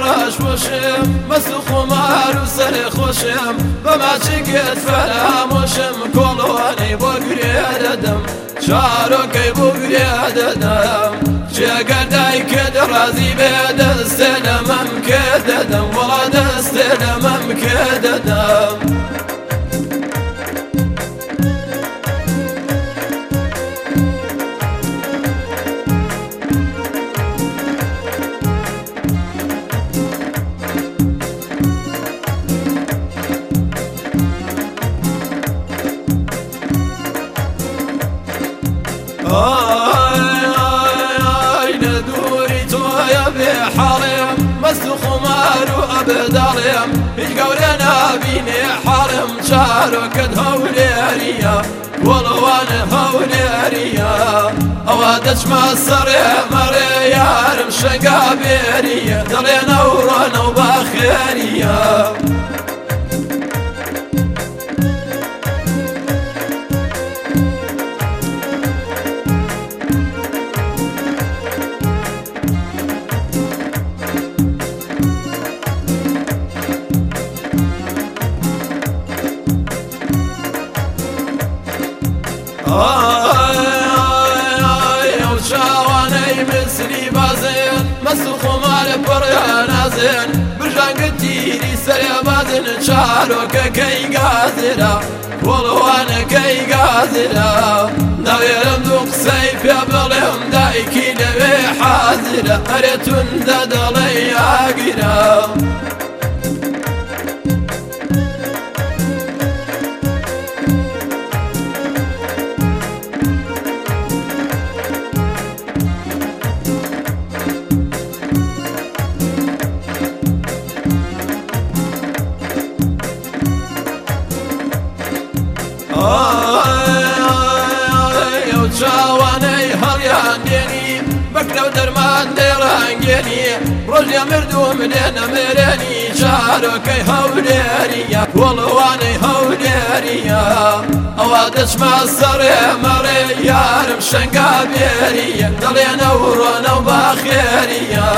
باش وشم مەست و خۆمار و سەرێ خۆشم بەماچێکت فەرامۆشم کۆڵەوانەی بۆ گرێ دەدەم چارۆکەی بۆ گرێ دەدەم جێگەر دایکت ڕازی بێ دەستێ لە مەم کێ دەدەم وەڵا دەستێ لە مەم کێ دەدەم لدوري تويا بحرم مەست و خۆمار و ئەبدەڵێم هیچ گەورە نابینێ حەرم چارۆکت هەولێریە وەڵەوانە هەولێریە ئەوە دەچمە سەرێ مەڕێ یارم شەنگا بێریە دەڵێنە و ڕۆنە و باخێریە ئەو چاوانەی مسری بازێن مەست و خۆمارە پڕیان نازێن برژانگە تیری سەرێ بازن چارۆکەکەی گازرا وەڵەوانەکەی گازرا ناوێرم دوو قسەی پێ بڵێم دایکی لەوێ حازرە هەرێ توندە دەڵێ یاگیرە ئەو چاوانەی هەڵیان دێنی بەکرە و دەرمان دێڕانگێنی ڕۆژێ مردوم لێ نەمێرێنی چارۆکەی هەولێریە وەڵەوانەی هەولێریە ئەوە دەچمە سەرێ مەڕێ یارم شەنگا بێریە دەڵێنە و ڕۆنە و باخێریە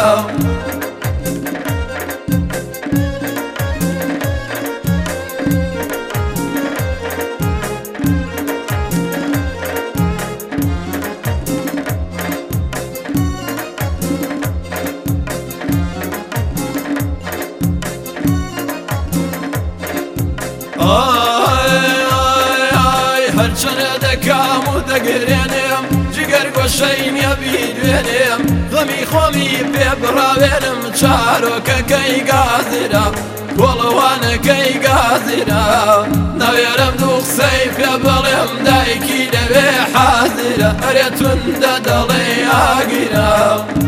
هەرچەنە دەکام و دەگرێنێم جگەر گۆشەی نییە بیدوێنێم غەمی خۆمی پێ بڕاوێنم چارۆکەکەی گازرا گۆڵەوانەکەی گازرا ناوێرم دوو قسەی پێ بڵێم دایکی لەوێ حازرە هەرێ توندە دەڵێ یاگیرە